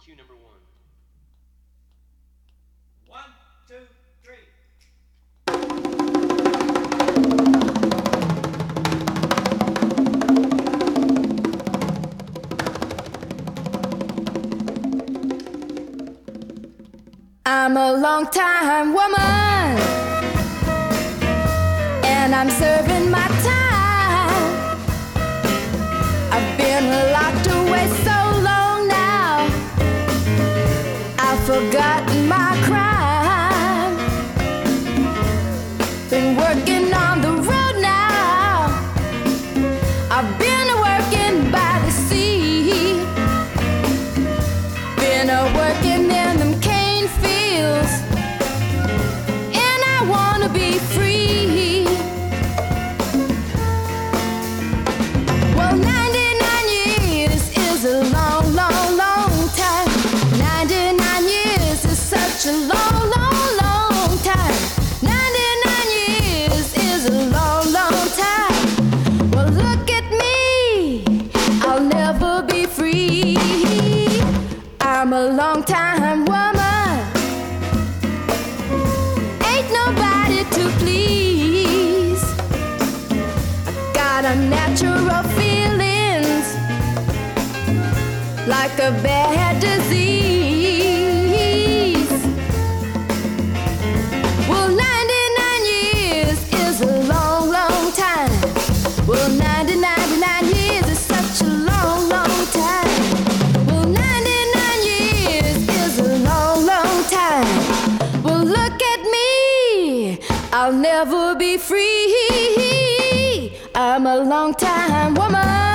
cue number one. 1, 2, 3. I'm a long-time woman, and I'm serving my time. I've been locked away so long now, I've forgotten my crime. Been working on the road now, I've been working by the sea, been working in them cane fields, and I wanna be free. Well, 99 years is a long, long, long time. 99 years is such a long, long, long time. 99 years is a long, long time. Well, look at me, I'll never be free. I'm a long-time woman, ain't nobody to please. I got unnatural feelings, like a bad disease. Well, 99 years is a long, long time. Well, 99 years is such a long, long time. Well, 99 years is a long, long time. Well, look at me, I'll never be free. I'm a long-time woman.